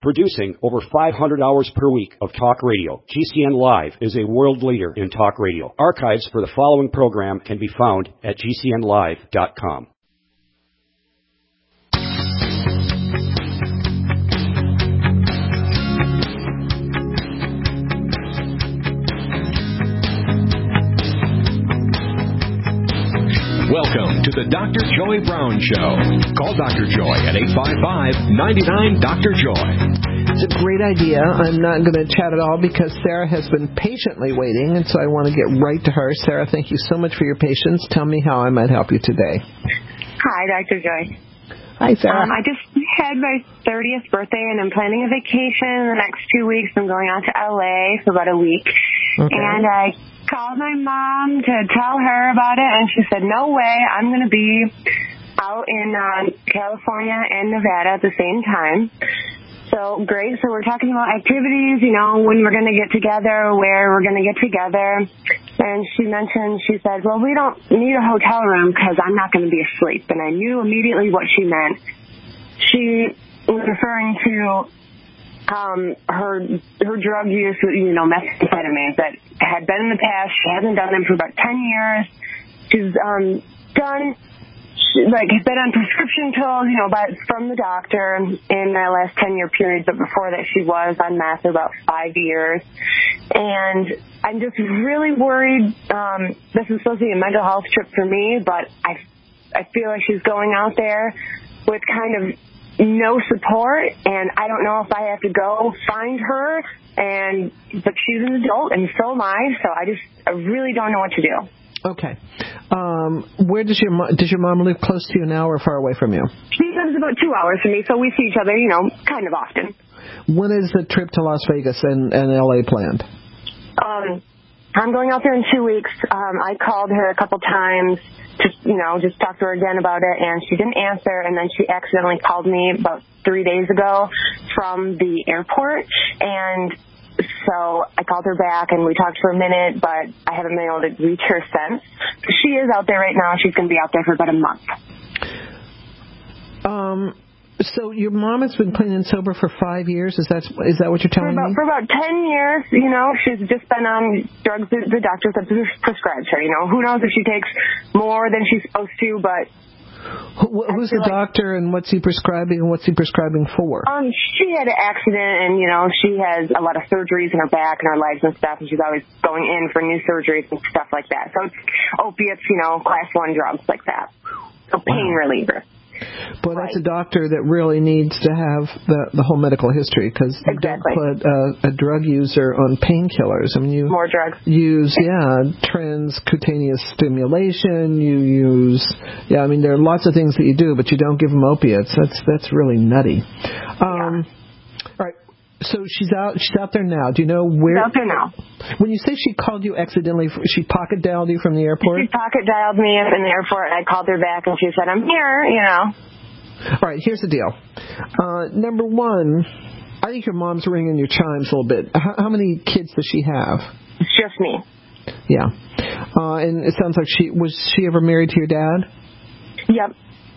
Producing over 500 hours per week of talk radio, GCN Live is a world leader in talk radio. Archives for the following program can be found at GCNlive.com. Welcome to the Dr. Joy Brown Show. Call Dr. Joy at 855-99-DR-JOY. It's a great idea. I'm not going to chat at all because Sarah has been patiently waiting, and so I want to get right to her. Sarah, thank you so much for your patience. Tell me how I might help you today. Hi, Dr. Joy. Hi, Sarah. I just had my 30th birthday, and I'm planning a vacation in the next 2 weeks. I'm going out to L.A. for about a week. Okay. And I called my mom to tell her about it, and she said, no way, I'm going to be out in California and Nevada at the same time. So, great. So we're talking about activities, you know, when we're going to get together, where we're going to get together. And she said, well, we don't need a hotel room because I'm not going to be asleep. And I knew immediately what she meant. She was referring to her drug use, you know, methamphetamines that had been in the past. She hasn't done them for about 10 years. She's been on prescription pills, you know, from the doctor in that last 10-year period, but before that she was on meth for about 5 years. And I'm just really worried. This is supposed to be a mental health trip for me, but I feel like she's going out there with kind of no support, and I don't know if I have to go find her, but she's an adult, and so am I, so I really don't know what to do. Okay. Where does your mom live? Close to you now or far away from you? She lives about 2 hours from me, so we see each other, you know, kind of often. When is the trip to Las Vegas and L.A. planned? I'm going out there in 2 weeks. I called her a couple times to, you know, just talk to her again about it, and she didn't answer, and then she accidentally called me about 3 days ago from the airport, and so I called her back, and we talked for a minute, but I haven't been able to reach her since. She is out there right now. She's going to be out there for about a month. So your mom has been clean and sober for 5 years? Is that what you're telling me? For about 10 years, you know, she's just been on drugs that the doctors have prescribed her. You know, who knows if she takes more than she's supposed to, but... Who's the doctor, and what's he prescribing, and what's he prescribing for? She had an accident, and, you know, she has a lot of surgeries in her back and her legs and stuff, and she's always going in for new surgeries and stuff like that. So it's opiates, you know, class 1 drugs like that. So pain reliever. But that's a doctor that really needs to have the whole medical history, because you don't put a drug user on painkillers. I mean, you more drugs. Use transcutaneous stimulation. You use I mean, there are lots of things that you do, but you don't give them opiates. That's really nutty. All right. So she's out there now. Do you know where? She's out there now. When you say she called you accidentally, she pocket dialed you from the airport? She pocket dialed me in the airport, and I called her back, and she said, I'm here, you know. All right, here's the deal. Number one, I think your mom's ringing your chimes a little bit. How many kids does she have? It's just me. Yeah. And it sounds like was she ever married to your dad? Yep.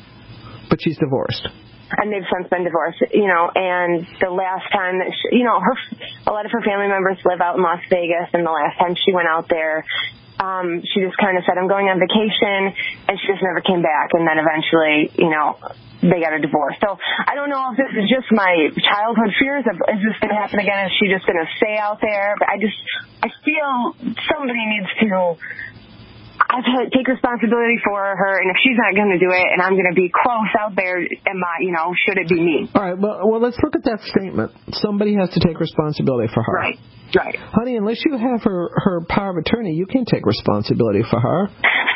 But she's divorced. And they've since been divorced, you know, and the last time that she, you know, a lot of her family members live out in Las Vegas, and the last time she went out there, she just kind of said, I'm going on vacation, and she just never came back, and then eventually, you know, they got a divorce. So I don't know if this is just my childhood fears of, is this going to happen again? Is she just going to stay out there? But I feel somebody needs to... I have to take responsibility for her, and if she's not going to do it, and I'm going to be close out there, should it be me? All right, well, let's look at that statement. Somebody has to take responsibility for her. Right. Honey, unless you have her power of attorney, you can't take responsibility for her.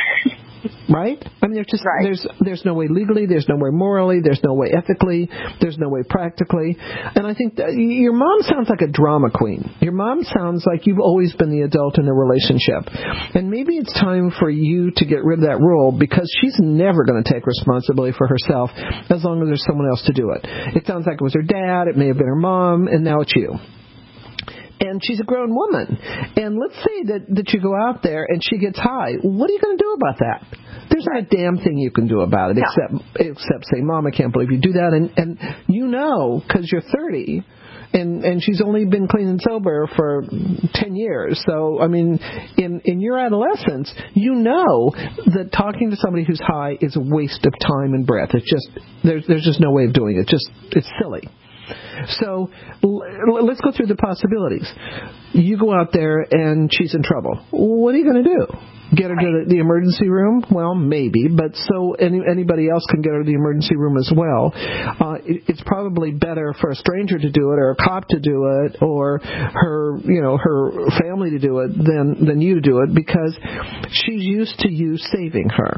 Right? I mean, there's no way legally, there's no way morally, there's no way ethically, there's no way practically. And I think that your mom sounds like a drama queen. Your mom sounds like you've always been the adult in the relationship. And maybe it's time for you to get rid of that role, because she's never going to take responsibility for herself as long as there's someone else to do it. It sounds like it was her dad, it may have been her mom, and now it's you. And she's a grown woman. And let's say that you go out there and she gets high. What are you going to do about that? There's not a damn thing you can do about it except say, Mom, I can't believe you do that. And you know, because you're 30, and she's only been clean and sober for 10 years. So, I mean, in your adolescence, you know that talking to somebody who's high is a waste of time and breath. It's just, there's just no way of doing it. It's silly. So let's go through the possibilities. You go out there and she's in trouble. What are you going to do? Get her to the emergency room? Well, maybe, but so anybody else can get her to the emergency room as well. It's probably better for a stranger to do it, or a cop to do it, or her family to do it than you to do it, because she's used to you saving her.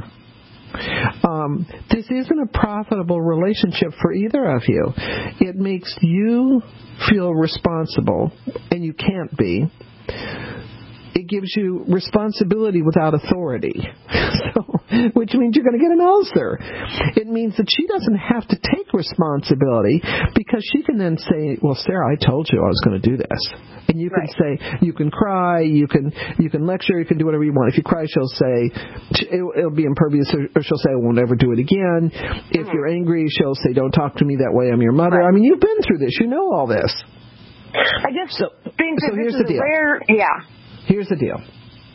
This isn't a profitable relationship for either of you. It makes you feel responsible, and you can't be. It gives you responsibility without authority, which means you're going to get an ulcer. It means that she doesn't have to take responsibility, because she can then say, well, Sarah, I told you I was going to do this. And you can say, you can cry, you can lecture, you can do whatever you want. If you cry, she'll say, it'll be impervious, or she'll say, I won't ever do it again. If you're angry, she'll say, don't talk to me that way, I'm your mother. I mean, you've been through this. You know all this. I just think that this is a rare, Here's the deal.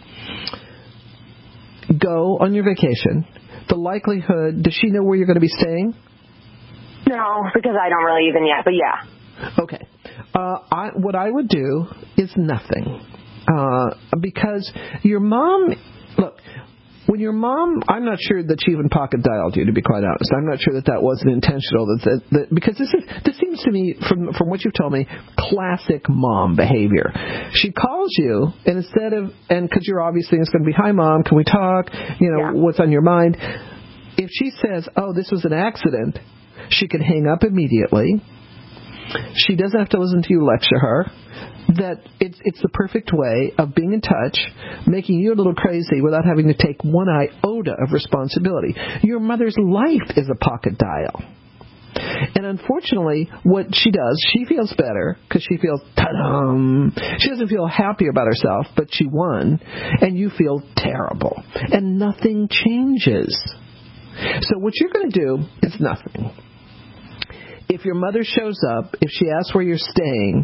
Go on your vacation. The likelihood, does she know where you're going to be staying? No, because I don't really even yet, but yeah. Okay. What I would do is nothing. Because your mom, look, when your mom, I'm not sure that she even pocket dialed you, to be quite honest. I'm not sure that wasn't intentional. Because this seems to me, from what you've told me, classic mom behavior. She calls you, and instead of, and because you're obviously, it's going to be, hi, Mom, can we talk? What's on your mind? If she says, oh, this was an accident, she can hang up immediately. She doesn't have to listen to you lecture her. That it's the perfect way of being in touch, making you a little crazy without having to take one iota of responsibility. Your mother's life is a pocket dial. And unfortunately, what she does, she feels better because she feels, ta-dum. She doesn't feel happy about herself, but she won, and you feel terrible. And nothing changes. So what you're going to do is nothing. If your mother shows up, if she asks where you're staying,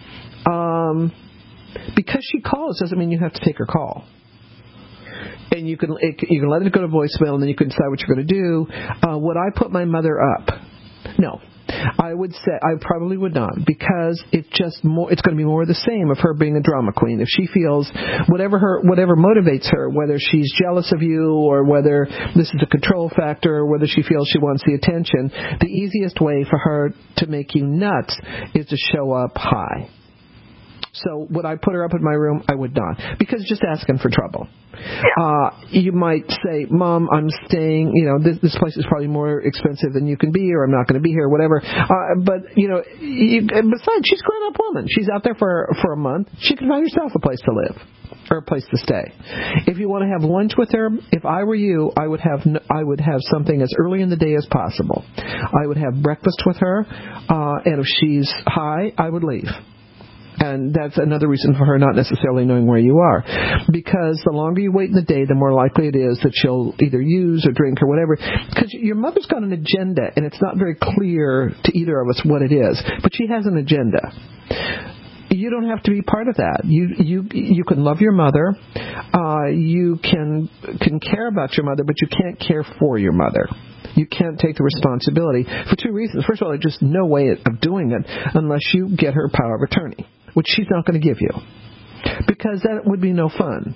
because she calls doesn't mean you have to take her call. And you can let it go to voicemail, and then you can decide what you're going to do. Would I put my mother up? No. I would say I probably would not, because it's going to be more of the same of her being a drama queen. If she feels whatever motivates her, whether she's jealous of you or whether this is a control factor or whether she feels she wants the attention, the easiest way for her to make you nuts is to show up high. So would I put her up in my room? I would not, because it's just asking for trouble. You might say, Mom, I'm staying, this place is probably more expensive than you can be, or I'm not going to be here, whatever. But besides, she's a grown-up woman. She's out there for a month. She can find herself a place to live or a place to stay. If you want to have lunch with her, if I were you, I would have something as early in the day as possible. I would have breakfast with her, and if she's high, I would leave. And that's another reason for her not necessarily knowing where you are. Because the longer you wait in the day, the more likely it is that she'll either use or drink or whatever. Because your mother's got an agenda, and it's not very clear to either of us what it is. But she has an agenda. You don't have to be part of that. You can love your mother. You can care about your mother, but you can't care for your mother. You can't take the responsibility for two reasons. First of all, there's just no way of doing it unless you get her power of attorney, which she's not going to give you, because that would be no fun.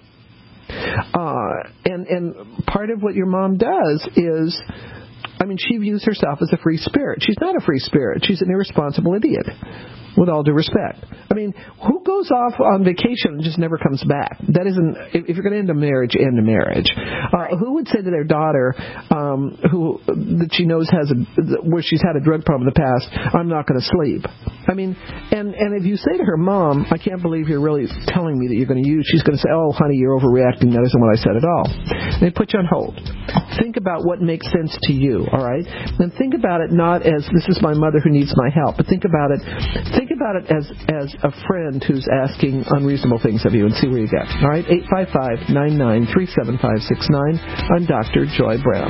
And part of what your mom does is, she views herself as a free spirit. She's not a free spirit. She's an irresponsible idiot, with all due respect. Who goes off on vacation and just never comes back? That isn't, if you're going to end a marriage, end a marriage. Who would say to their daughter, that she knows where she's had a drug problem in the past, I'm not going to sleep? And if you say to her, Mom, I can't believe you're really telling me that you're going to use, she's going to say, oh, honey, you're overreacting. That isn't what I said at all. And they put you on hold. Think about what makes sense to you, all right? And think about it not as, this is my mother who needs my help, but think about about it as a friend who's asking unreasonable things of you and see where you get. All right, 855-993-7569. I'm Dr. Joy Brown.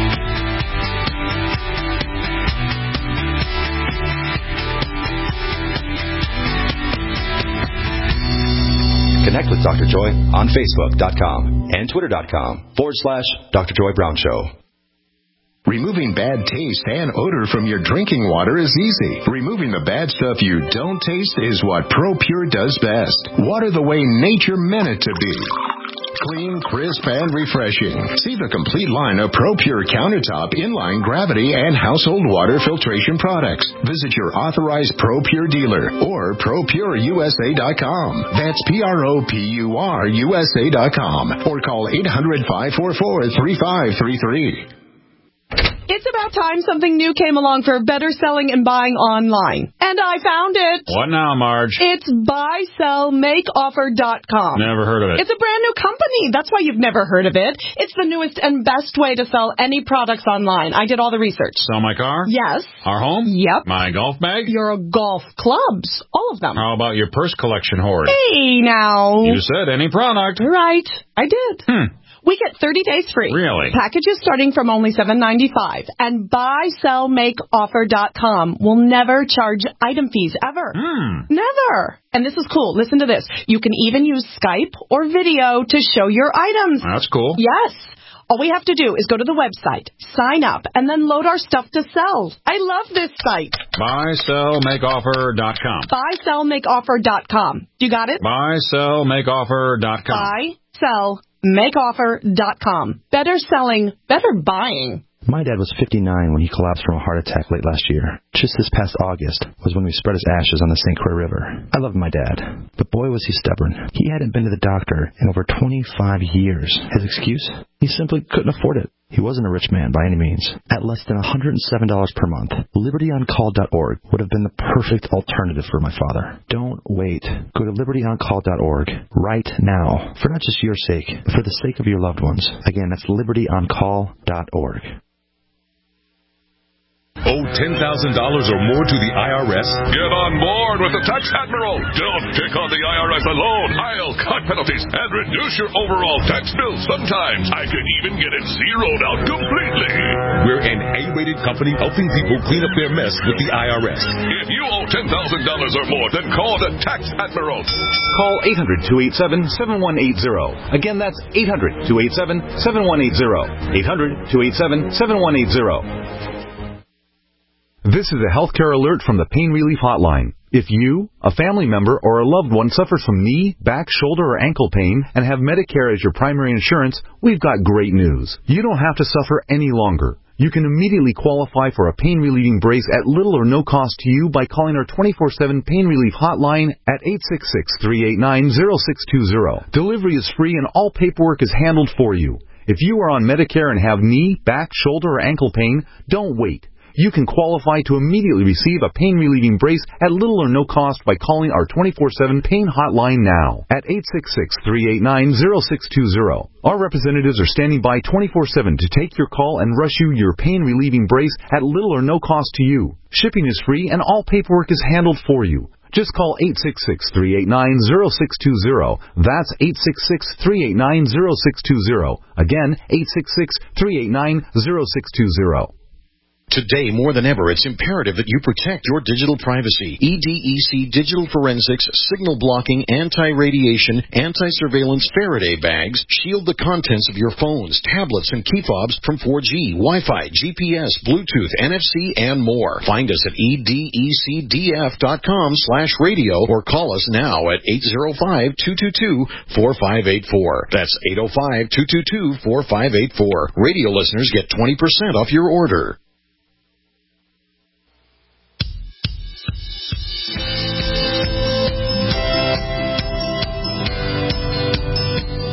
Connect with Dr. Joy on Facebook.com and Twitter.com/Dr. Joy Brown Show. Removing bad taste and odor from your drinking water is easy. Removing the bad stuff you don't taste is what ProPure does best. Water the way nature meant it to be. Clean, crisp, and refreshing. See the complete line of ProPure countertop, inline, gravity, and household water filtration products. Visit your authorized ProPure dealer or ProPureUSA.com. That's ProPureUSA.com or call 800-544-3533. It's about time something new came along for better selling and buying online. And I found it. What now, Marge? It's buysellmakeoffer.com. Never heard of it. It's a brand new company. That's why you've never heard of it. It's the newest and best way to sell any products online. I did all the research. Sell my car? Yes. Our home? Yep. My golf bag? Your golf clubs. All of them. How about your purse collection hoard? Hey, now. You said any product. Right. I did. We get 30 days free. Really? Packages starting from only $7.95. And buysellmakeoffer.com will never charge item fees ever. Never. And this is cool. Listen to this. You can even use Skype or video to show your items. That's cool. Yes. All we have to do is go to the website, sign up, and then load our stuff to sell. I love this site. Buysellmakeoffer.com. Buysellmakeoffer.com. You got it? Buysellmakeoffer.com. Buysellmakeoffer.com. Better selling, better buying. My dad was 59 when he collapsed from a heart attack late last year. Just this past August was when we spread his ashes on the St. Croix River. I loved my dad, but boy was he stubborn. He hadn't been to the doctor in over 25 years. His excuse? He simply couldn't afford it. He wasn't a rich man by any means. At less than $107 per month, LibertyOnCall.org would have been the perfect alternative for my father. Don't wait. Go to LibertyOnCall.org right now, for not just your sake, but for the sake of your loved ones. Again, that's LibertyOnCall.org. Owe $10,000 or more to the IRS? Get on board with the Tax Admiral. Don't pick on the IRS alone. I'll cut penalties and reduce your overall tax bill. Sometimes I can even get it zeroed out completely. We're an A-rated company helping people clean up their mess with the IRS. If you owe $10,000 or more, then call the Tax Admiral. Call 800-287-7180. Again, that's 800-287-7180. 800-287-7180. This is a healthcare alert from the Pain Relief Hotline. If you, a family member, or a loved one suffers from knee, back, shoulder, or ankle pain and have Medicare as your primary insurance, we've got great news. You don't have to suffer any longer. You can immediately qualify for a pain-relieving brace at little or no cost to you by calling our 24/7 Pain Relief Hotline at 866-389-0620. Delivery is free and all paperwork is handled for you. If you are on Medicare and have knee, back, shoulder, or ankle pain, don't wait. You can qualify to immediately receive a pain-relieving brace at little or no cost by calling our 24/7 Pain Hotline now at 866-389-0620. Our representatives are standing by 24/7 to take your call and rush you your pain-relieving brace at little or no cost to you. Shipping is free and all paperwork is handled for you. Just call 866-389-0620. That's 866-389-0620. Again, 866-389-0620. Today, more than ever, it's imperative that you protect your digital privacy. EDEC Digital Forensics, Signal Blocking, Anti-Radiation, Anti-Surveillance Faraday bags shield the contents of your phones, tablets, and key fobs from 4G, Wi-Fi, GPS, Bluetooth, NFC, and more. Find us at edecdf.com/radio or call us now at 805-222-4584. That's 805-222-4584. Radio listeners get 20% off your order.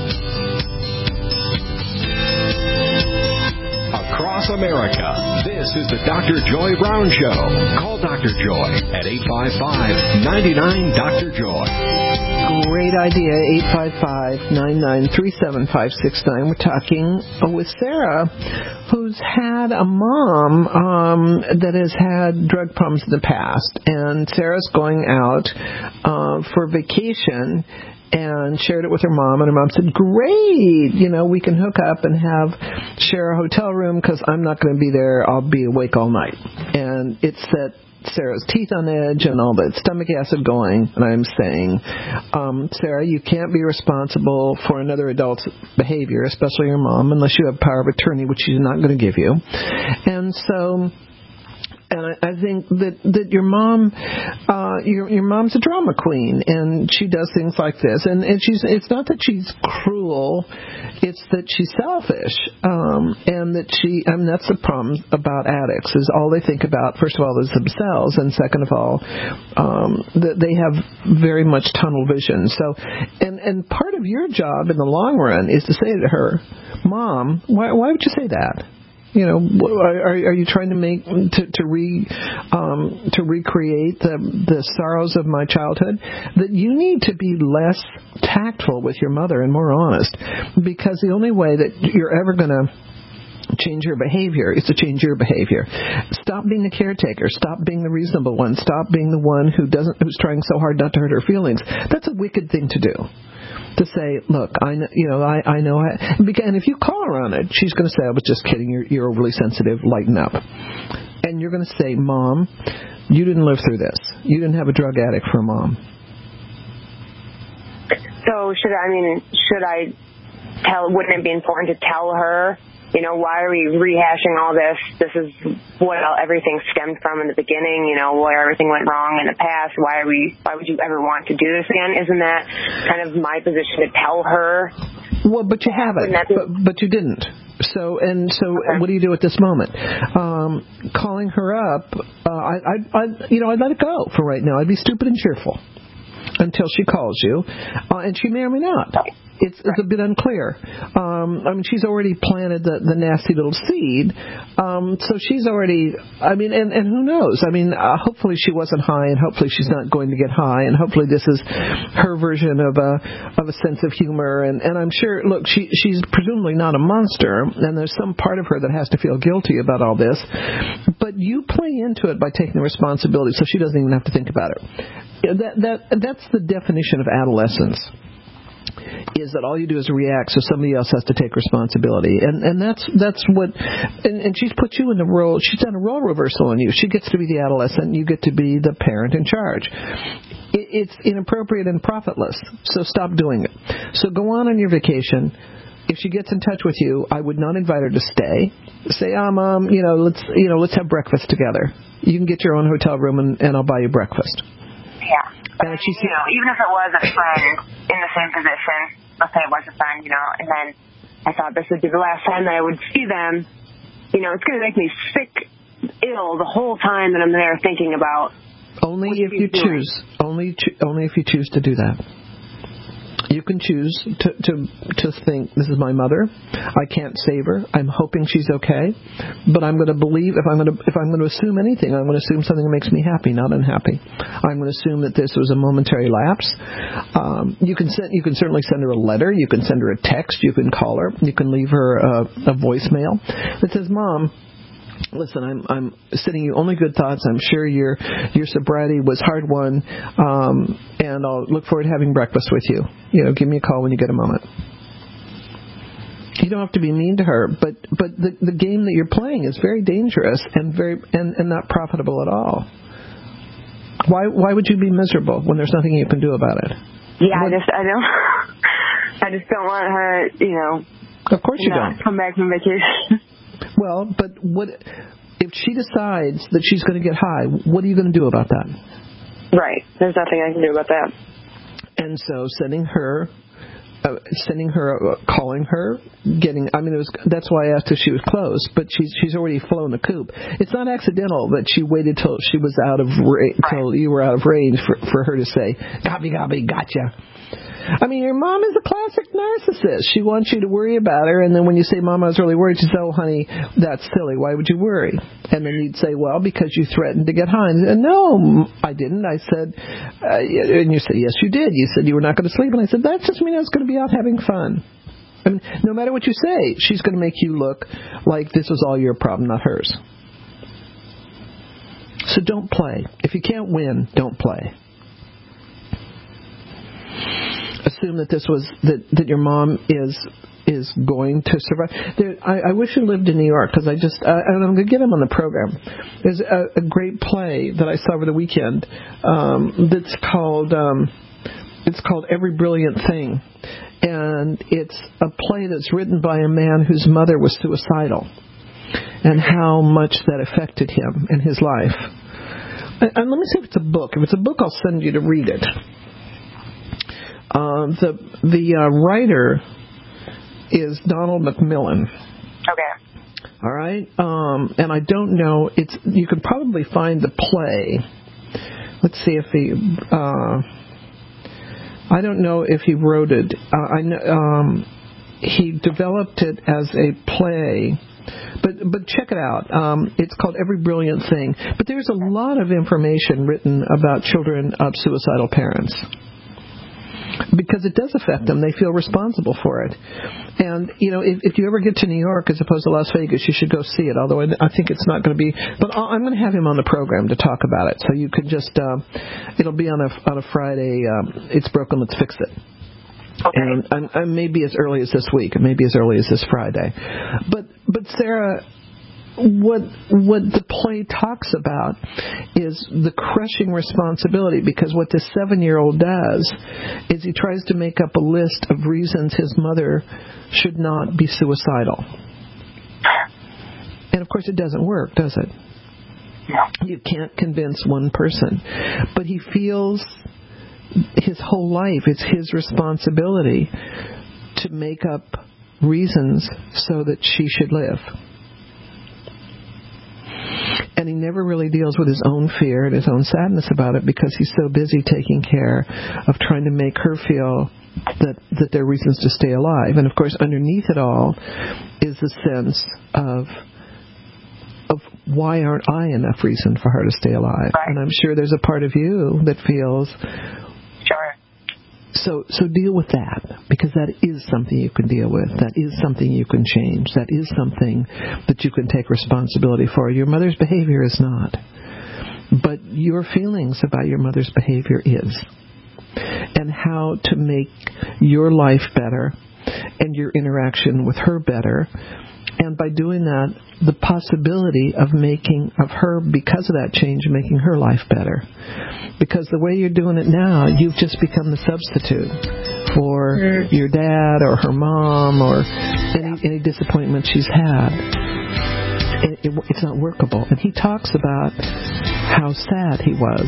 Across America, this This is the Dr. Joy Brown Show. Call Dr. Joy at 855-99-DR-JOY. Great idea, 855-993-7569. We're talking with Sarah, who's had a mom that has had drug problems in the past. And Sarah's going out for vacation and shared it with her mom, and her mom said, great, we can hook up and share a hotel room because I'm not going to be there. I'll be awake all night. And it set Sarah's teeth on edge and all that stomach acid going, and I'm saying, Sarah, you can't be responsible for another adult's behavior, especially your mom, unless you have power of attorney, which she's not going to give you. And so... And I think that your mom, your mom's a drama queen, and she does things like this. And it's not that she's cruel, it's that she's selfish, and that that's the problem about addicts is all they think about, first of all, is themselves, and second of all, that they have very much tunnel vision. So, and part of your job in the long run is to say to her, Mom, why would you say that? Are you trying to recreate the sorrows of my childhood? That you need to be less tactful with your mother and more honest, because the only way that you're ever going to change your behavior is to change your behavior. Stop being the caretaker. Stop being the reasonable one. Stop being the one who's trying so hard not to hurt her feelings. That's a wicked thing to do. To say, look, I know, and if you call her on it, she's going to say, I was just kidding, you're overly sensitive, lighten up. And you're going to say, Mom, you didn't live through this. You didn't have a drug addict for a mom. So wouldn't it be important to tell her, why are we rehashing all this? This is what everything stemmed from in the beginning, where everything went wrong in the past. Why would you ever want to do this again? Isn't that kind of my position to tell her? Well, but you haven't, but you didn't. So okay. What do you do at this moment? Calling her up, I'd let it go for right now. I'd be stupid and cheerful until she calls you, and she may or may not. It's a bit unclear. She's already planted the nasty little seed. So she's already, and who knows? Hopefully she wasn't high, and hopefully she's not going to get high, and hopefully this is her version of a sense of humor. And I'm sure, look, she's presumably not a monster, and there's some part of her that has to feel guilty about all this. But you play into it by taking the responsibility, so she doesn't even have to think about it. That's the definition of adolescence. Is that all you do is react, so somebody else has to take responsibility, and that's what. And she's put you in the role. She's done a role reversal on you. She gets to be the adolescent, you get to be the parent in charge. It's inappropriate and profitless. So stop doing it. So go on your vacation. If she gets in touch with you, I would not invite her to stay. Say, Mom, let's have breakfast together. You can get your own hotel room, and I'll buy you breakfast. Yeah. But, even if it was a friend in the same position, let's say it was a friend, and then I thought this would be the last time that I would see them, it's going to make me sick, ill the whole time that I'm there thinking about. Only if you choose. Only if you choose to do that. You can choose to think, this is my mother. I can't save her. I'm hoping she's okay, but I'm going to believe if I'm going to assume anything, I'm going to assume something that makes me happy, not unhappy. I'm going to assume that this was a momentary lapse. You can certainly send her a letter. You can send her a text. You can call her. You can leave her a voicemail that says, Mom, listen, I'm sending you only good thoughts. I'm sure your sobriety was hard won, and I'll look forward to having breakfast with you. Give me a call when you get a moment. You don't have to be mean to her, but the game that you're playing is very dangerous and not profitable at all. Why would you be miserable when there's nothing you can do about it? Yeah, I just don't want her, Of course you don't. Come back from vacation. Well, but what if she decides that she's going to get high? What are you going to do about that? Right. There's nothing I can do about that. And so calling her, that's why I asked if she was close, but she's already flown the coop. It's not accidental that she waited till she was till you were out of range for her to say, gobby, gobby, gotcha. I mean, your mom is a classic narcissist. She wants you to worry about her, and then when you say, Mom, I was really worried, she says, oh, honey, that's silly. Why would you worry? And then you'd say, well, because you threatened to get high. And said, no, I didn't. I said, and you said, yes, you did. You said you were not going to sleep. And I said, that just means I was going to be out having fun. I mean, no matter what you say, she's going to make you look like this was all your problem, not hers. So don't play. If you can't win, don't play. Assume that this was that your mom is going to survive. I wish you lived in New York, because I'm going to get him on the program. There's a great play that I saw over the weekend that's called Every Brilliant Thing, and it's a play that's written by a man whose mother was suicidal, and how much that affected him in his life. And let me see if it's a book. If it's a book, I'll send you to read it. The writer is Donald Macmillan. Okay. All right. And I don't know. You could probably find the play. Let's see if I don't know if he wrote it. I know he developed it as a play. But check it out. It's called Every Brilliant Thing. But there's a lot of information written about children of suicidal parents, because it does affect them. They feel responsible for it. And, if you ever get to New York as opposed to Las Vegas, you should go see it, although I think it's not going to be. But I'm going to have him on the program to talk about it. So you could just, it'll be on a Friday. It's broken, let's fix it. Okay. And maybe as early as this week, and maybe as early as this Friday. But Sarah, what the play talks about is the crushing responsibility, because what this 7-year-old does is he tries to make up a list of reasons his mother should not be suicidal. And of course it doesn't work, does it? No. You can't convince one person. But he feels his whole life it's his responsibility to make up reasons so that she should live. And he never really deals with his own fear and his own sadness about it, because he's so busy taking care of trying to make her feel that there are reasons to stay alive. And of course, underneath it all is the sense of why aren't I enough reason for her to stay alive? Right. And I'm sure there's a part of you that feels... Sure. So deal with that, because that is something you can deal with. That is something you can change. That is something that you can take responsibility for. Your mother's behavior is not. But your feelings about your mother's behavior is. And how to make your life better and your interaction with her better. And by doing that, the possibility of making of her, because of that change, making her life better. Because the way you're doing it now, you've just become the substitute for your dad or her mom or any disappointment she's had. It's not workable. And he talks about how sad he was.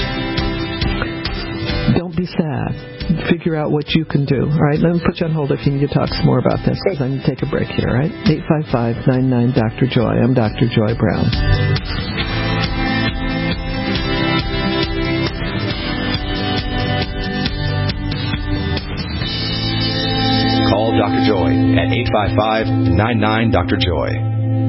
Don't be sad. Figure out what you can do. All right, let me put you on hold if you need to talk some more about this, because I need to take a break here. All right, 855-99-Dr. Joy. I'm Dr. Joy Brown. Call Dr. Joy at 855-99-Dr. Joy.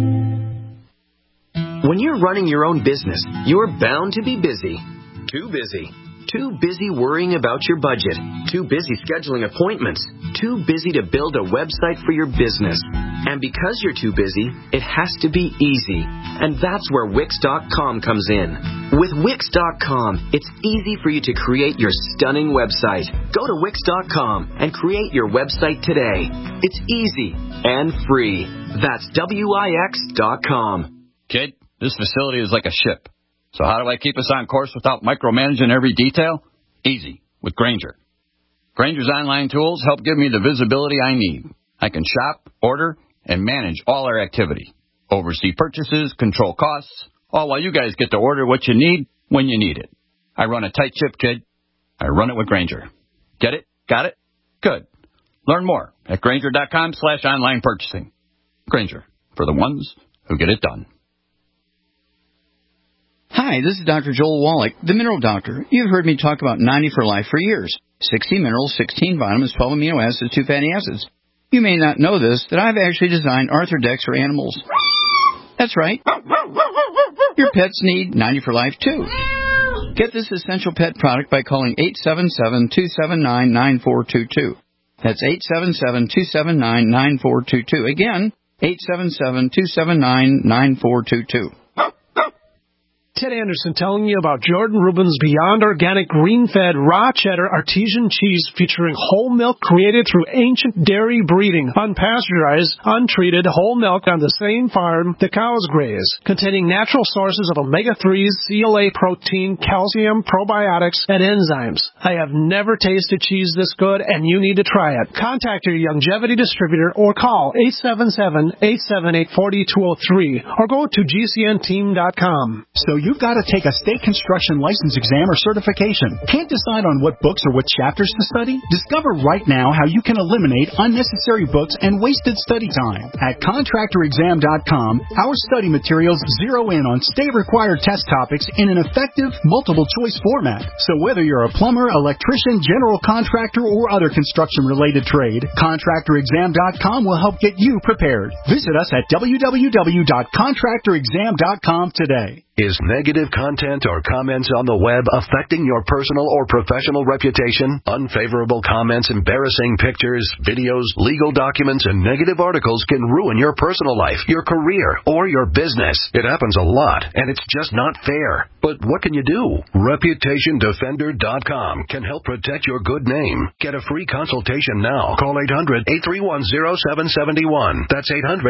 When you're running your own business, you're bound to be busy. Too busy. Too busy worrying about your budget. Too busy scheduling appointments. Too busy to build a website for your business. And because you're too busy, it has to be easy. And that's where Wix.com comes in. With Wix.com, it's easy for you to create your stunning website. Go to Wix.com and create your website today. It's easy and free. That's Wix.com. Kid, this facility is like a ship. So how do I keep us on course without micromanaging every detail? Easy, with Grainger. Grainger's online tools help give me the visibility I need. I can shop, order, and manage all our activity. Oversee purchases, control costs, all while you guys get to order what you need when you need it. I run a tight ship, kid. I run it with Grainger. Get it? Got it? Good. Learn more at Grainger.com/online purchasing. Grainger, for the ones who get it done. Hi, this is Dr. Joel Wallach, the Mineral Doctor. You've heard me talk about 90 for Life for years. 60 minerals, 16 vitamins, 12 amino acids, 2 fatty acids. You may not know this, that I've actually designed Arthrodex for animals. That's right. Your pets need 90 for Life, too. Get this essential pet product by calling 877-279-9422. That's 877-279-9422. Again, 877-279-9422. Ted Anderson telling you about Jordan Rubin's Beyond Organic Green-Fed Raw Cheddar Artesian Cheese featuring whole milk created through ancient dairy breeding, unpasteurized, untreated whole milk on the same farm the cows graze, containing natural sources of omega-3s, CLA protein, calcium, probiotics, and enzymes. I have never tasted cheese this good, and you need to try it. Contact your Youngevity distributor or call 877-878-4203 or go to gcnteam.com. So you've got to take a state construction license exam or certification. Can't decide on what books or what chapters to study? Discover right now how you can eliminate unnecessary books and wasted study time. At contractorexam.com, our study materials zero in on state-required test topics in an effective, multiple-choice format. So whether you're a plumber, electrician, general contractor, or other construction-related trade, contractorexam.com will help get you prepared. Visit us at www.contractorexam.com today. Is negative content or comments on the web affecting your personal or professional reputation? Unfavorable comments, embarrassing pictures, videos, legal documents, and negative articles can ruin your personal life, your career, or your business. It happens a lot, and it's just not fair. But what can you do? ReputationDefender.com can help protect your good name. Get a free consultation now. Call 800-831-0771. That's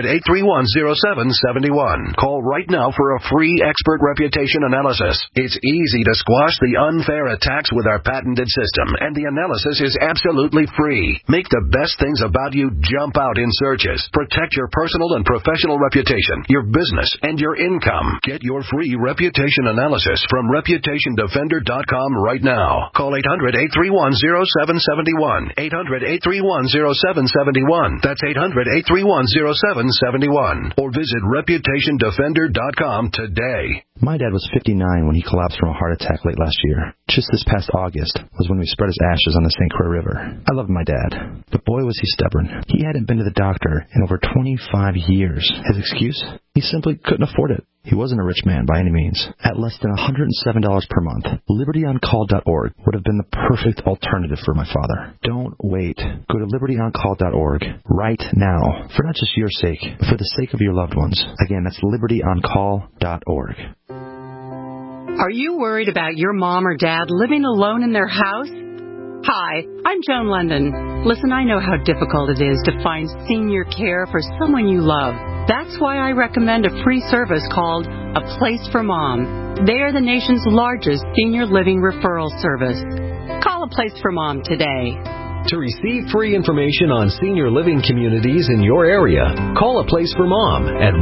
800-831-0771. Call right now for a free expert reputation analysis. It's easy to squash the unfair attacks with our patented system, and the analysis is absolutely free. Make the best things about you jump out in searches. Protect your personal and professional reputation, your business, and your income. Get your free reputation analysis from ReputationDefender.com right now. Call 800-831-0771. 800-831-0771. That's 800-831-0771. Or visit ReputationDefender.com today. My dad was 59 when he collapsed from a heart attack late last year. Just this past August was when we spread his ashes on the St. Croix River. I loved my dad, but boy was he stubborn. He hadn't been to the doctor in over 25 years. His excuse? He simply couldn't afford it. He wasn't a rich man by any means. At less than $107 per month, LibertyOnCall.org would have been the perfect alternative for my father. Don't wait. Go to LibertyOnCall.org right now, for not just your sake, but for the sake of your loved ones. Again, that's LibertyOnCall.org. Are you worried about your mom or dad living alone in their house? Hi, I'm Joan London. Listen, I know how difficult it is to find senior care for someone you love. That's why I recommend a free service called A Place for Mom. They are the nation's largest senior living referral service. Call A Place for Mom today. To receive free information on senior living communities in your area, call A Place for Mom at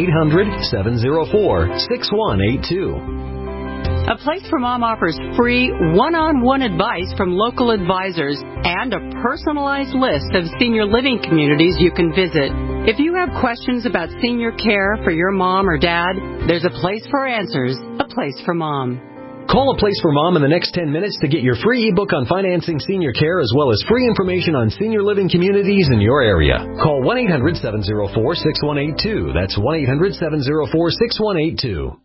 1-800-704-6182. A Place for Mom offers free one-on-one advice from local advisors and a personalized list of senior living communities you can visit. If you have questions about senior care for your mom or dad, there's a place for answers. A Place for Mom. Call A Place for Mom in the next 10 minutes to get your free ebook on financing senior care as well as free information on senior living communities in your area. Call 1-800-704-6182. That's 1-800-704-6182.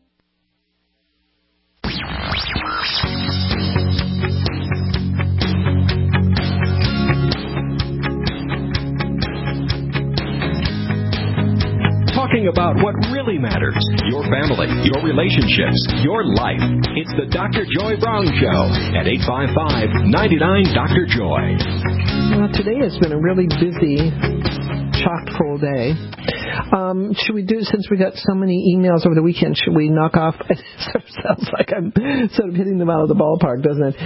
Talking about what really matters, your family, your relationships, your life. It's the Dr. Joy Brown Show at 855-99-DR-JOY. Well, today has been a really busy, chock-full day. Should we do, since we got so many emails over the weekend, should we knock off? It sounds like I'm sort of hitting them out of the ballpark, doesn't it?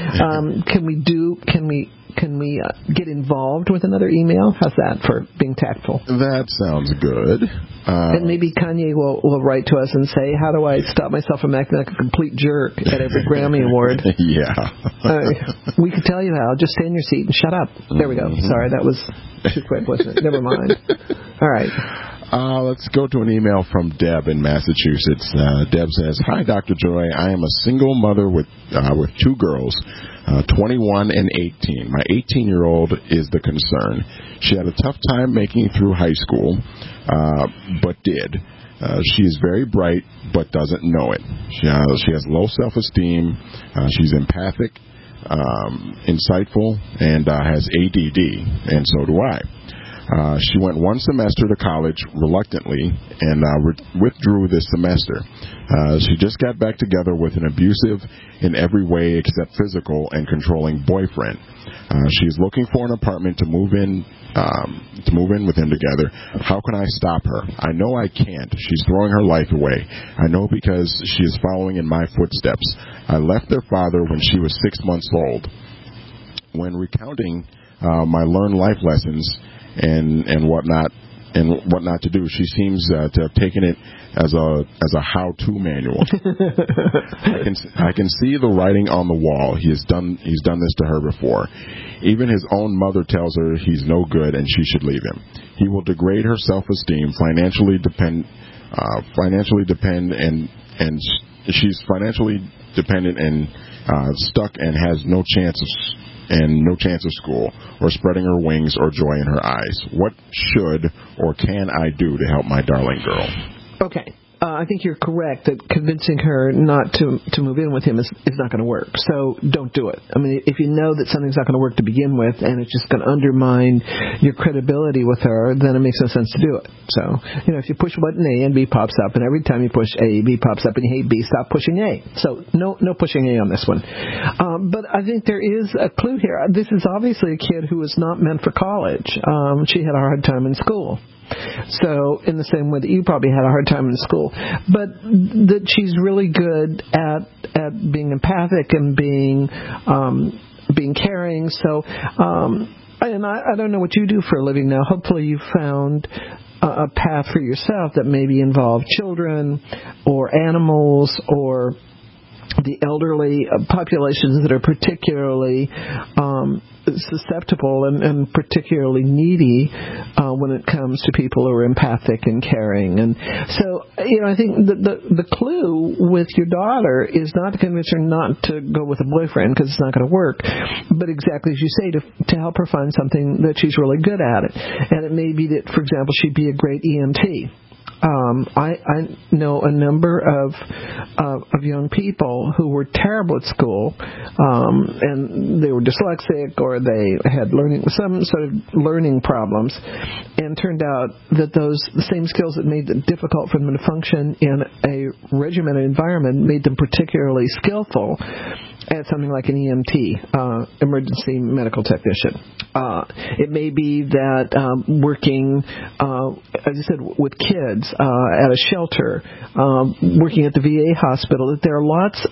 Can we get involved with another email? How's that for being tactful? That sounds good. And maybe Kanye will write to us and say, how do I stop myself from acting like a complete jerk at every Grammy Award? Yeah. We could tell you how. Just stay in your seat and shut up. There we go. Sorry, that was too quick, wasn't it? Never mind. All right. Let's go to an email from Deb in Massachusetts. Deb says, "Hi, Dr. Joy. I am a single mother with 2 girls, 21 and 18. My 18-year-old is the concern. She had a tough time making it through high school, but did. She is very bright, but doesn't know it. She has low self-esteem. She's empathic, insightful, and has ADD, and so do I. She went one semester to college reluctantly and withdrew this semester. She just got back together with an abusive in every way except physical and controlling boyfriend. She's looking for an apartment to move in with him together. How can I stop her? I know I can't. She's throwing her life away. I know because she is following in my footsteps. I left their father when she was 6 months old. When recounting my learned life lessons and what not to do, she seems to have taken it as a how-to manual. I can see the writing on the wall. He's done this to her before. Even his own mother tells her he's no good and she should leave him. He will degrade her self-esteem, financially depend, and she's financially dependent and stuck and has no chance of school or spreading her wings or joy in her eyes. What should or can I do to help my darling girl?" Okay. I think you're correct that convincing her not to move in with him is not going to work. So don't do it. I mean, if you know that something's not going to work to begin with and it's just going to undermine your credibility with her, then it makes no sense to do it. So, if you push button A and B pops up, and every time you push A, B pops up, and you hate B, stop pushing A. So no pushing A on this one. But I think there is a clue here. This is obviously a kid who was not meant for college. She had a hard time in school. So in the same way that you probably had a hard time in school, but that she's really good at being empathic and being caring. So, and I don't know what you do for a living now. Hopefully you found a path for yourself that maybe involved children or animals or the elderly populations that are particularly susceptible and particularly needy when it comes to people who are empathic and caring. And so, I think the clue with your daughter is not to convince her not to go with a boyfriend because it's not going to work, but exactly as you say, to help her find something that she's really good at. And it may be that, for example, she'd be a great EMT. I know a number of young people who were terrible at school, and they were dyslexic or they had some sort of learning problems, and turned out that the same skills that made it difficult for them to function in a regimented environment made them particularly skillful at something like an EMT, emergency medical technician. It may be that working, as I said, with kids at a shelter, working at the VA hospital, that there are lots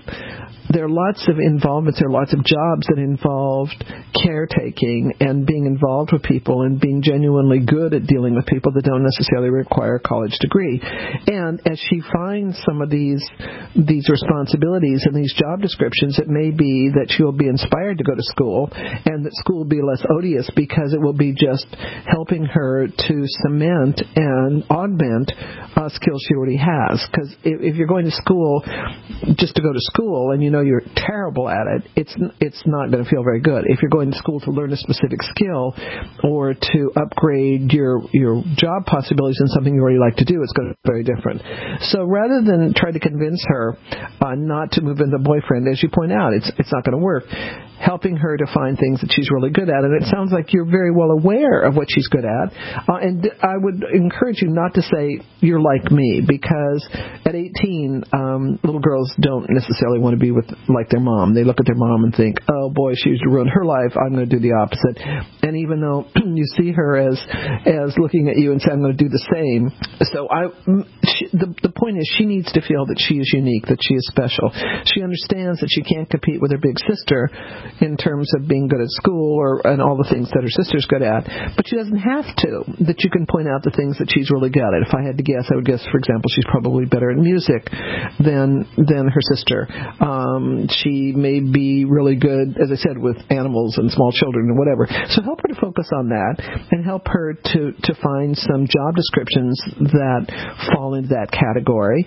of involvements, there are lots of jobs that involved caretaking and being involved with people and being genuinely good at dealing with people that don't necessarily require a college degree. And as she finds some of these responsibilities and these job descriptions, it may be that she will be inspired to go to school, and that school will be less odious because it will be just helping her to cement and augment skills she already has. Because if you're going to school just to go to school and you're terrible at it, it's not going to feel very good. If you're going to school to learn a specific skill or to upgrade your job possibilities in something you already like to do, it's going to be very different. So rather than try to convince her not to move in the boyfriend, as you point out, it's not going to work. Helping her to find things that she's really good at, and it sounds like you're very well aware of what she's good at. And I would encourage you not to say you're like me, because at 18, little girls don't necessarily want to be like their mom. They look at their mom and think, "Oh boy, she used to ruin her life. I'm going to do the opposite." And even though you see her as looking at you and say, "I'm going to do the same," so the point is, she needs to feel that she is unique, that she is special. She understands that she can't compete with her big sister in terms of being good at school and all the things that her sister's good at, but she doesn't have to. That you can point out the things that she's really good at. If I had to guess, I would guess, for example, she's probably better at music than her sister. She may be really good, as I said, with animals and small children and whatever. So help her to focus on that and help her to find some job descriptions that fall into that category,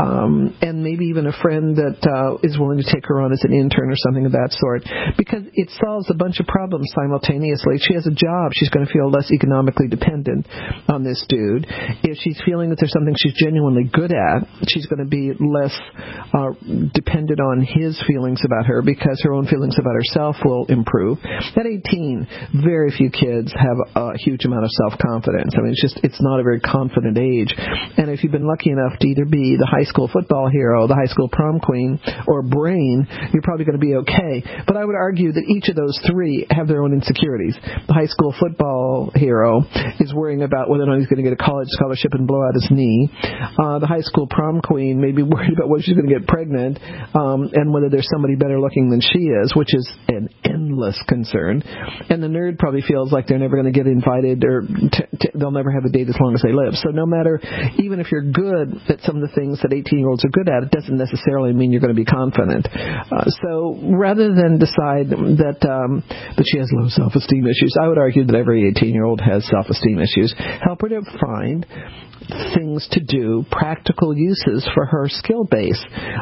and maybe even a friend that is willing to take her on as an intern or something of that sort, because it solves a bunch of problems simultaneously. If she has a job, she's going to feel less economically dependent on this dude. If she's feeling that there's something she's genuinely good at, she's going to be less dependent on his feelings about her, because her own feelings about herself will improve. At 18, very few kids have a huge amount of self-confidence. I mean, it's not a very confident age. And if you've been lucky enough to either be the high school football hero, the high school prom queen, or brain, you're probably going to be okay. But I would argue that each of those three have their own insecurities. The high school football hero is worrying about whether or not he's going to get a college scholarship and blow out his knee. The high school prom queen may be worried about whether she's going to get pregnant, and whether there's somebody better looking than she is, which is an endless concern. And the nerd probably feels like they're never going to get invited, or they'll never have a date as long as they live. So no matter, even if you're good at some of the things that 18-year-olds are good at, it doesn't necessarily mean you're going to be confident. So rather than decide that she has low self-esteem issues, I would argue that every 18-year-old has self-esteem issues. Help her to find things to do, practical uses for her skill base,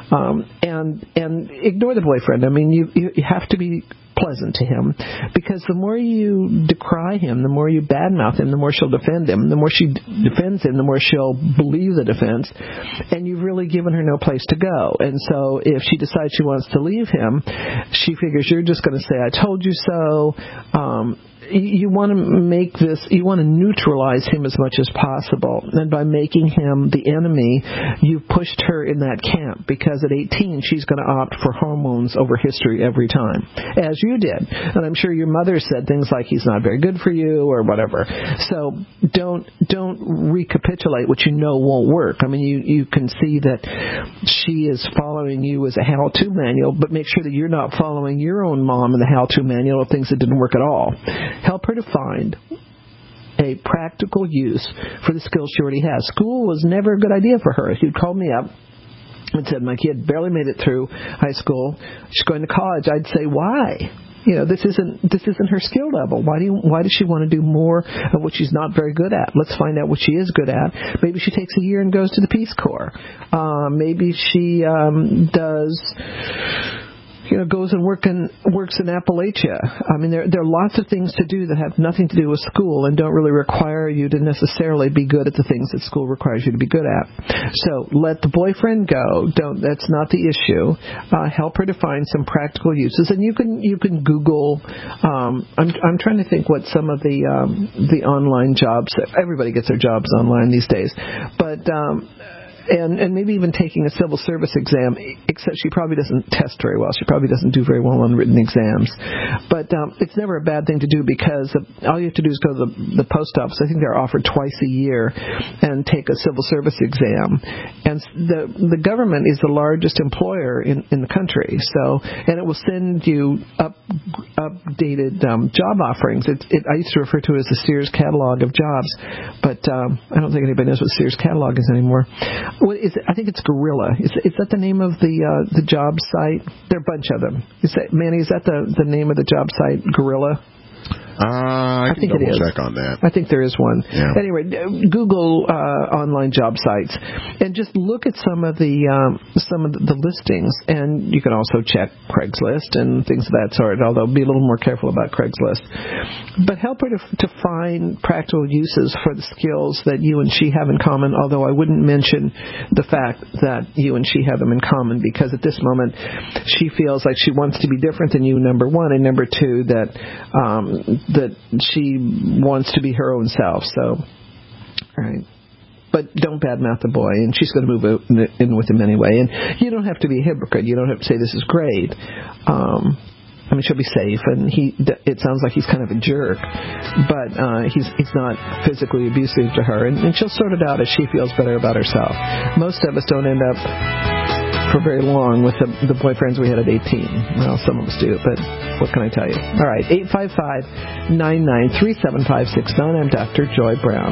and ignore the boyfriend. I mean, you have to be pleasant to him, because the more you decry him, the more you badmouth him, the more she'll defend him. The more she defends him, the more she'll believe the defense, and you've really given her no place to go. And so if she decides she wants to leave him, she figures you're just going to say, I told you so. You want to you want to neutralize him as much as possible. And by making him the enemy, you've pushed her in that camp, because at 18, she's going to opt for hormones over history every time, as you did. And I'm sure your mother said things like, he's not very good for you, or whatever. So don't recapitulate what you know won't work. I mean, you can see that she is following you as a how-to manual, but make sure that you're not following your own mom in the how-to manual of things that didn't work at all. Help her to find a practical use for the skills she already has. School was never a good idea for her. If you'd called me up and said, my kid barely made it through high school, she's going to college, I'd say, why? You know, this isn't her skill level. Why does she want to do more of what she's not very good at? Let's find out what she is good at. Maybe she takes a year and goes to the Peace Corps. Maybe she goes and works in Appalachia. I mean, there are lots of things to do that have nothing to do with school and don't really require you to necessarily be good at the things that school requires you to be good at. So let the boyfriend go. That's not the issue. Help her to find some practical uses, and you can Google. I'm trying to think what some of the online jobs. Everybody gets their jobs online these days, but. And maybe even taking a civil service exam, except she probably doesn't test very well. She probably doesn't do very well on written exams. But it's never a bad thing to do, because all you have to do is go to the post office. I think they're offered twice a year, and take a civil service exam. And the government is the largest employer in the country. And it will send you updated job offerings. I used to refer to it as the Sears catalog of jobs, but I don't think anybody knows what Sears catalog is anymore. What is it? I think it's Gorilla. Is that the name of the job site? There are a bunch of them. Manny, is that the name of the job site, Gorilla? I think it is. Check on that. I think there is one. Yeah. Anyway, Google online job sites and just look at some of the listings, and you can also check Craigslist and things of that sort. Although be a little more careful about Craigslist. But help her to find practical uses for the skills that you and she have in common. Although I wouldn't mention the fact that you and she have them in common, because at this moment she feels like she wants to be different than you. Number one, and number two, that she wants to be her own self. So, all right. But don't badmouth the boy, and she's going to move in with him anyway. And you don't have to be a hypocrite. You don't have to say this is great. I mean, she'll be safe, and it sounds like he's kind of a jerk, but he's not physically abusive to her, and she'll sort it out as she feels better about herself. Most of us don't end up for very long with the boyfriends we had at 18. Well, some of us do, but what can I tell you? All right, 855-993-7569. I'm Dr. Joy Brown.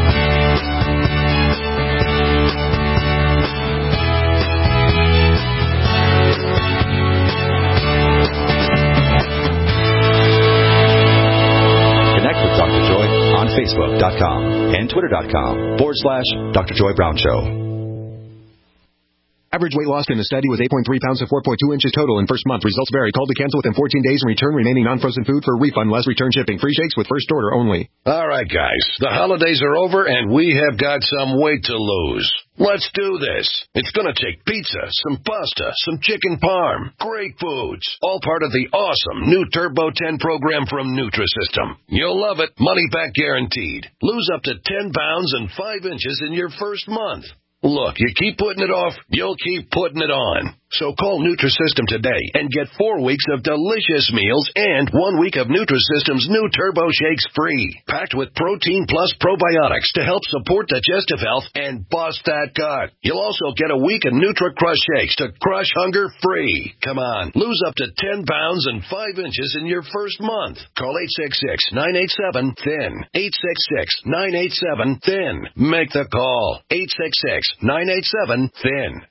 Facebook.com and Twitter.com/Dr. Joy Brown Show. Average weight lost in the study was 8.3 pounds to 4.2 inches total in first month. Results vary. Call to cancel within 14 days and return remaining non-frozen food for a refund less return shipping. Free shakes with first order only. All right, guys. The holidays are over and we have got some weight to lose. Let's do this. It's going to take pizza, some pasta, some chicken parm, great foods, all part of the awesome new Turbo 10 program from Nutrisystem. You'll love it. Money back guaranteed. Lose up to 10 pounds and 5 inches in your first month. Look, you keep putting it off, you'll keep putting it on. So call Nutrisystem today and get 4 weeks of delicious meals and 1 week of Nutrisystem's new Turbo Shakes free. Packed with protein plus probiotics to help support digestive health and bust that gut. You'll also get a week of NutriCrush Shakes to crush hunger free. Come on, lose up to 10 pounds and 5 inches in your first month. Call 866-987-THIN. 866-987-THIN. Make the call. 866-987-THIN.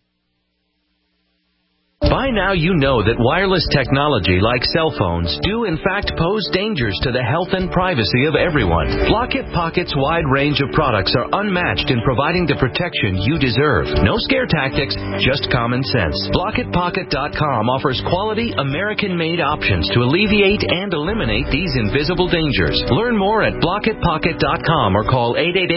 By now you know that wireless technology like cell phones do in fact pose dangers to the health and privacy of everyone. Blockit Pocket's wide range of products are unmatched in providing the protection you deserve. No scare tactics, just common sense. BlockitPocket.com offers quality American-made options to alleviate and eliminate these invisible dangers. Learn more at BlockitPocket.com or call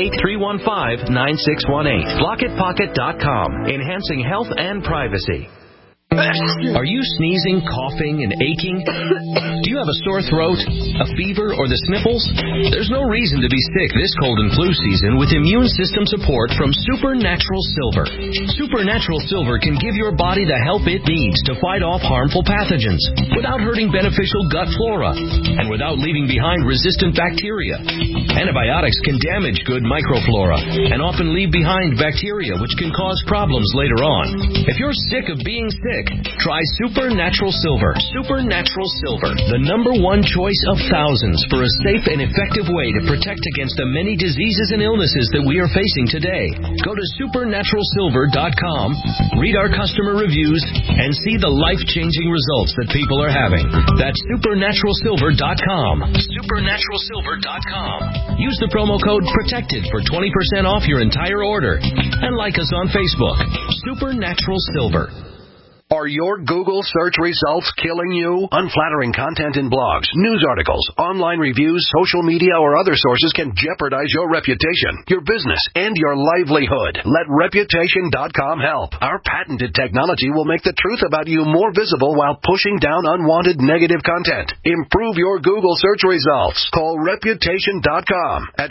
888-315-9618. BlockitPocket.com, enhancing health and privacy. Are you sneezing, coughing, and aching? Do you have a sore throat, a fever, or the sniffles? There's no reason to be sick this cold and flu season with immune system support from Supernatural Silver. Supernatural Silver can give your body the help it needs to fight off harmful pathogens without hurting beneficial gut flora and without leaving behind resistant bacteria. Antibiotics can damage good microflora and often leave behind bacteria which can cause problems later on. If you're sick of being sick, try Supernatural Silver. Supernatural Silver, the #1 choice of thousands for a safe and effective way to protect against the many diseases and illnesses that we are facing today. Go to supernaturalsilver.com, read our customer reviews, and see the life-changing results that people are having. That's supernaturalsilver.com. Supernaturalsilver.com. Use the promo code PROTECTED for 20% off your entire order. And like us on Facebook. Supernatural Silver. Are your Google search results killing you? Unflattering content in blogs, news articles, online reviews, social media, or other sources can jeopardize your reputation, your business, and your livelihood. Let Reputation.com help. Our patented technology will make the truth about you more visible while pushing down unwanted negative content. Improve your Google search results. Call Reputation.com at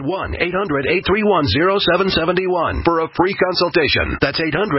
1-800-831-0771 for a free consultation. That's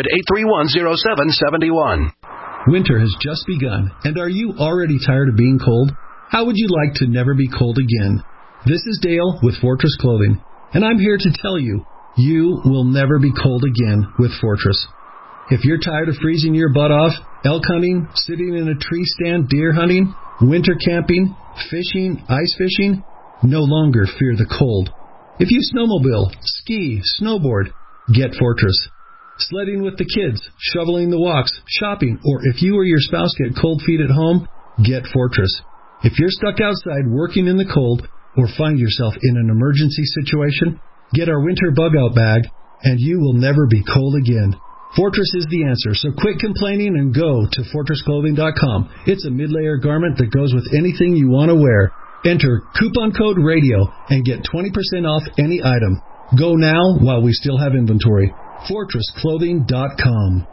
800-831-0771. Winter has just begun, and are you already tired of being cold? How would you like to never be cold again? This is Dale with Fortress Clothing, and I'm here to tell you, you will never be cold again with Fortress. If you're tired of freezing your butt off, elk hunting, sitting in a tree stand, deer hunting, winter camping, fishing, ice fishing, no longer fear the cold. If you snowmobile, ski, snowboard, get Fortress. Sledding with the kids, shoveling the walks, shopping, or if you or your spouse get cold feet at home, get Fortress. If you're stuck outside working in the cold or find yourself in an emergency situation, get our winter bug-out bag, and you will never be cold again. Fortress is the answer, so quit complaining and go to FortressClothing.com. It's a mid-layer garment that goes with anything you want to wear. Enter coupon code RADIO and get 20% off any item. Go now while we still have inventory. FortressClothing.com.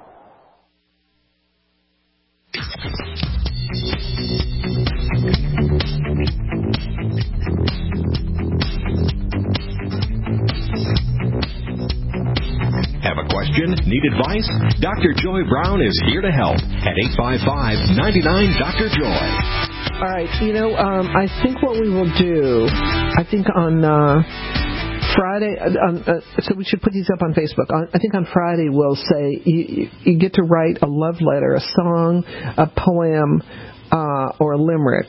Have a question? Need advice? Dr. Joy Brown is here to help at 855-99-DR-JOY. All right, I think what we will do, on Friday, so we should put these up on Facebook. I think on Friday we'll say you get to write a love letter, a song, a poem, or a limerick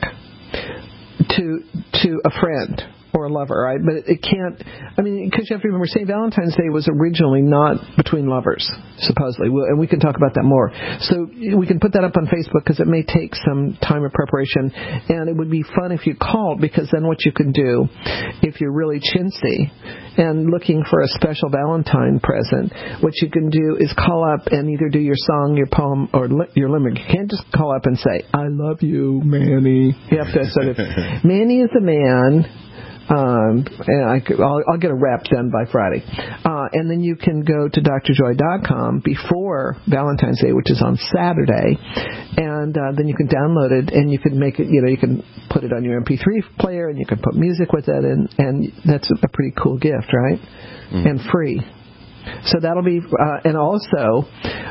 to a friend or a lover, right? But it can't, because you have to remember, St. Valentine's Day was originally not between lovers, supposedly, and we can talk about that more. So we can put that up on Facebook because it may take some time of preparation, and it would be fun if you called, because then what you can do, if you're really chintzy and looking for a special Valentine present, what you can do is call up and either do your song, your poem, or your limerick. You can't just call up and say, I love you, Manny. You have to sort of, Manny is a man. And I'll get a wrap done by Friday. And then you can go to drjoy.com before Valentine's Day, which is on Saturday, and then you can download it, and you can make it, you can put it on your MP3 player, and you can put music with it, and that's a pretty cool gift, right? Mm. And free. So that'll be, and also,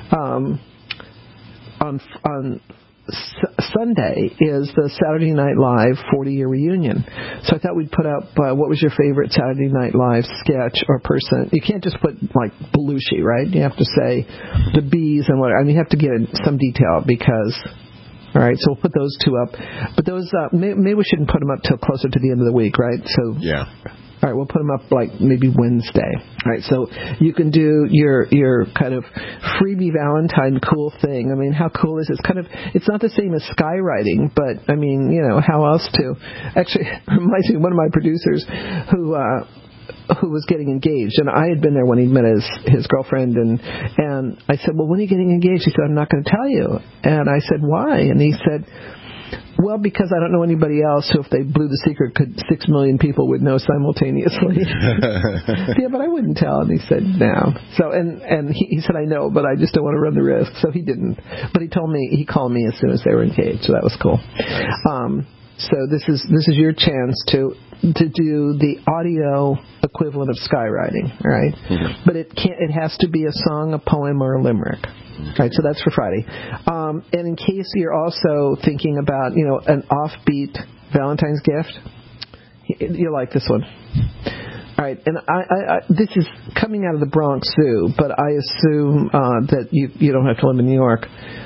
on Sunday is the Saturday Night Live 40-year reunion. So I thought we'd put up what was your favorite Saturday Night Live sketch or person. You can't just put like Belushi, right? You have to say the Bees and whatever. You have to get in some detail because. All right, so we'll put those two up. But those maybe we shouldn't put them up till closer to the end of the week, right? So yeah. All right, we'll put them up like maybe Wednesday. All right, so you can do your kind of freebie Valentine cool thing. How cool is it? It's not the same as skywriting, but how else to? Actually, it reminds me of one of my producers who was getting engaged, and I had been there when he met his girlfriend, and I said, well, when are you getting engaged? He said, I'm not going to tell you. And I said, why? And he said, well, because I don't know anybody else who, if they blew the secret, 6 million people would know simultaneously. Yeah, but I wouldn't tell. And he said, no. So, and he said, I know, but I just don't want to run the risk. So he didn't. But he called me as soon as they were engaged. So that was cool. So this is your chance to do the audio equivalent of skywriting, right? Mm-hmm. But it has to be a song, a poem, or a limerick. Right, so that's for Friday. And in case you're also thinking about, an offbeat Valentine's gift, you'll like this one. All right, and I this is coming out of the Bronx Zoo, but I assume that you don't have to live in New York.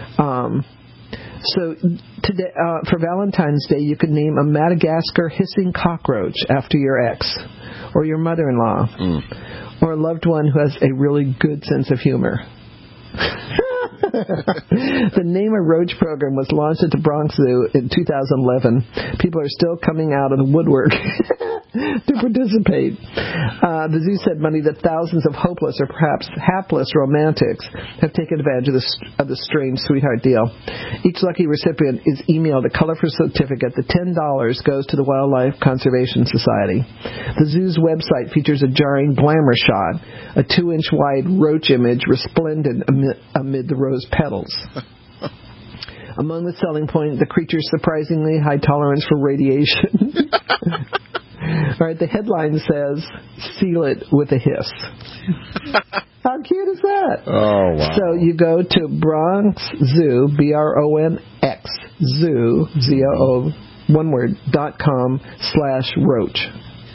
So today, for Valentine's Day, you can name a Madagascar hissing cockroach after your ex, or your mother-in-law, or a loved one who has a really good sense of humor. The Name a Roach program was launched at the Bronx Zoo in 2011. People are still coming out of the woodwork to participate. The zoo said Monday that thousands of hopeless or perhaps hapless romantics have taken advantage of the strange sweetheart deal. Each lucky recipient is emailed a colorful certificate. The $10 goes to the Wildlife Conservation Society. The zoo's website features a jarring glamour shot, a 2-inch wide roach image resplendent amid the rose petals. Among the selling points, the creature's surprisingly high tolerance for radiation. All right, the headline says, seal it with a hiss. How cute is that? Oh, wow. So you go to Bronx Zoo, BRONX, zoo, Z-O-O, one word, .com/roach.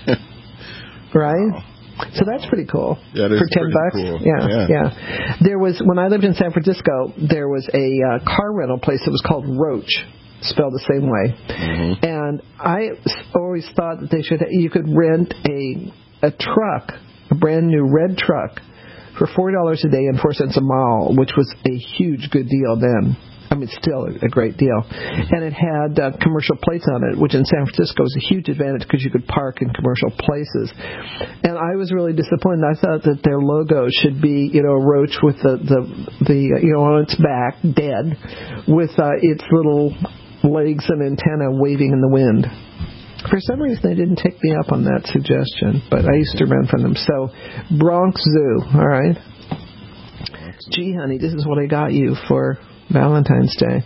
Right? Wow. So that's pretty cool. Yeah, for $10. Cool. Yeah. There was, when I lived in San Francisco, there was a car rental place that was called Roach, spelled the same way. Mm-hmm. And I always thought that you could rent a truck, a brand new red truck, for $4 a day and 4 cents a mile, which was a huge good deal then. Still a great deal. And it had commercial plates on it, which in San Francisco was a huge advantage because you could park in commercial places. And I was really disappointed. I thought that their logo should be, a roach with the on its back, dead, with its little legs and antenna waving in the wind. For some reason, they didn't take me up on that suggestion, but I used to rent from them. So, Bronx Zoo, all right? Gee, honey, this is what I got you for Valentine's Day.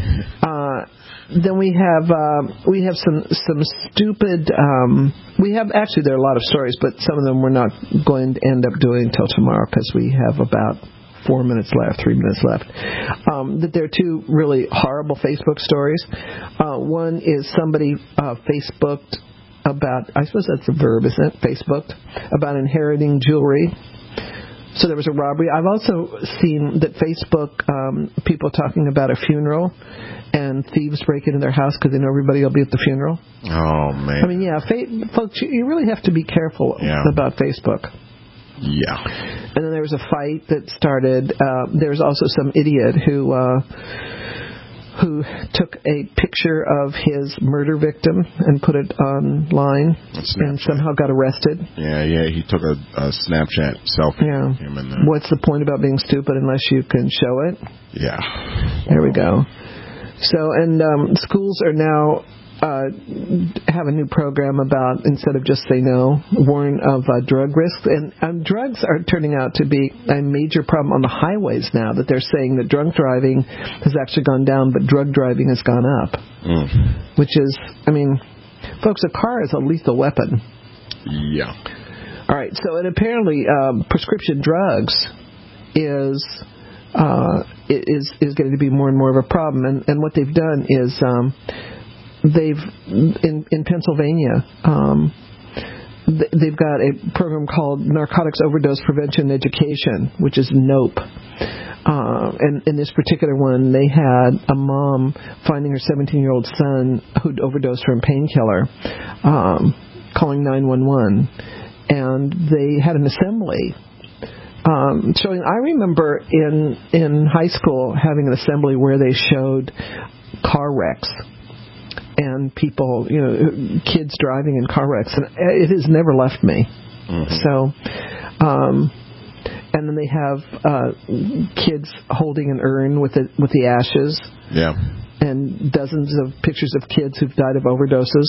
Then we have some stupid. We have actually, there are a lot of stories, but some of them we're not going to end up doing until tomorrow because we have about 3 minutes left. That there are two really horrible Facebook stories. One is somebody Facebooked about, I suppose that's a verb, isn't it? Facebook, about inheriting jewelry. So there was a robbery. I've also seen that Facebook, people talking about a funeral and thieves break into their house because they know everybody will be at the funeral. Oh, man. I mean, yeah, folks, you really have to be careful about Facebook. Yeah. And then there was a fight that started. There was also some idiot who took a picture of his murder victim and put it online and somehow got arrested. Yeah, he took a Snapchat selfie. Yeah. Of him in there. What's the point about being stupid unless you can show it? Yeah. There we go. So, and schools are now have a new program about, instead of just say no, warn of drug risks. And drugs are turning out to be a major problem on the highways now, that they're saying that drunk driving has actually gone down, but drug driving has gone up. Which is, I mean, folks, a car is a lethal weapon. Yeah. All right, so and apparently prescription drugs is getting to be more and more of a problem. And what they've done is they've in Pennsylvania they've got a program called Narcotics Overdose Prevention Education, which is NOPE. And in this particular one, they had a mom finding her 17-year-old son who'd overdosed from a painkiller, calling 911, and they had an assembly showing. I remember in high school having an assembly where they showed car wrecks and people, kids driving in car wrecks, and it has never left me. So, and then they have kids holding an urn with the ashes. Yeah. And dozens of pictures of kids who've died of overdoses.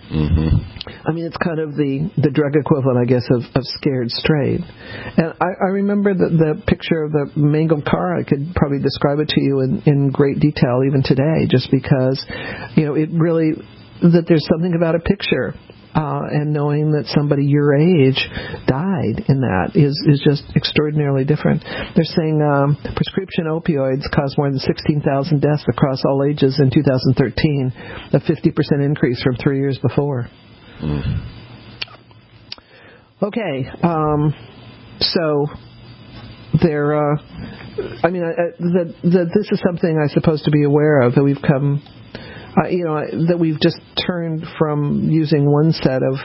I mean, it's kind of the drug equivalent, I guess, of Scared Straight. And I remember the picture of the mangled car. I could probably describe it to you in great detail even today, just because, it really, that there's something about a picture. And knowing that somebody your age died in that is just extraordinarily different. They're saying prescription opioids caused more than 16,000 deaths across all ages in 2013, a 50% increase from 3 years before. Okay, so there. That this is something I'm supposed to be aware of, that we've come. That we've just turned from using one set of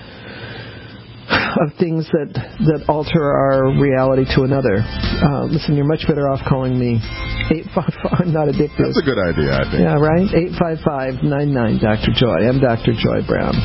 things that alter our reality to another. Listen, you're much better off calling me 855. I'm not addicted. That's a good idea, I think. Yeah, right? 855-99 Dr. Joy. I'm Dr. Joy Brown.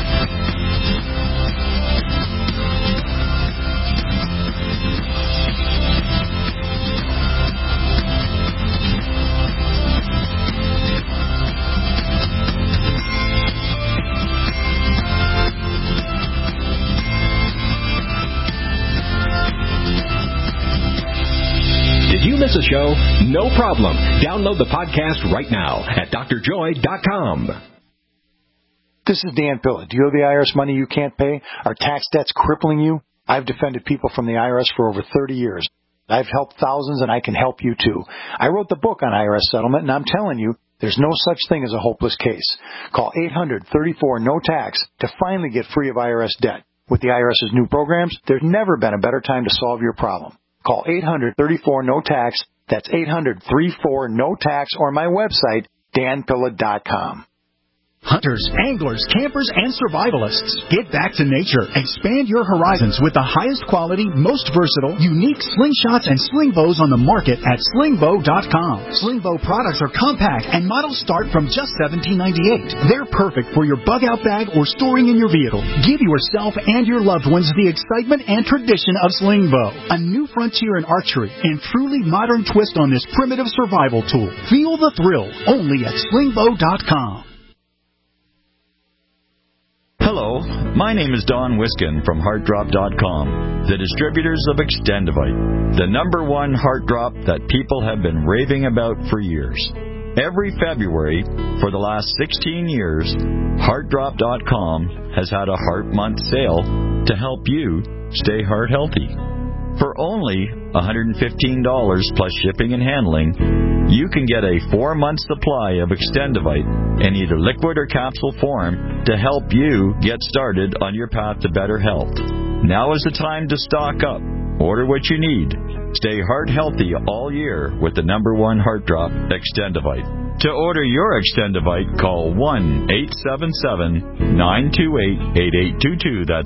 Miss a show? No problem. Download the podcast right now at drjoy.com. This is Dan Pilla. Do you owe the IRS money you can't pay? Are tax debts crippling you? I've defended people from the IRS for over 30 years. I've helped thousands, and I can help you too. I wrote the book on IRS settlement, and I'm telling you, there's no such thing as a hopeless case. Call 800-34-NO-TAX to finally get free of IRS debt. With the IRS's new programs, there's never been a better time to solve your problem. Call 800-34-NO-TAX. That's 800-34-NO-TAX, or my website, danpilla.com. Hunters, anglers, campers, and survivalists. Get back to nature. Expand your horizons with the highest quality, most versatile, unique slingshots and sling bows on the market at slingbow.com. Slingbow products are compact and models start from just $17.98. They're perfect for your bug-out bag or storing in your vehicle. Give yourself and your loved ones the excitement and tradition of Slingbow, a new frontier in archery and truly modern twist on this primitive survival tool. Feel the thrill only at slingbow.com. Hello, my name is Don Wiskin from HeartDrop.com, the distributors of Extendivite, the #1 heart drop that people have been raving about for years. Every February for the last 16 years, HeartDrop.com has had a Heart Month sale to help you stay heart healthy. For only $115 plus shipping and handling, you can get a 4-month supply of Extendivite in either liquid or capsule form to help you get started on your path to better health. Now is the time to stock up. Order what you need. Stay heart healthy all year with the #1 heart drop, Extendivite. To order your Extendivite, call 1-877-928-8822. That's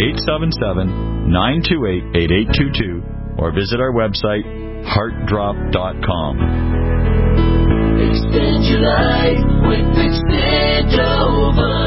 1-877-928-8822. Or visit our website, heartdrop.com. Extend your life with Extendovite.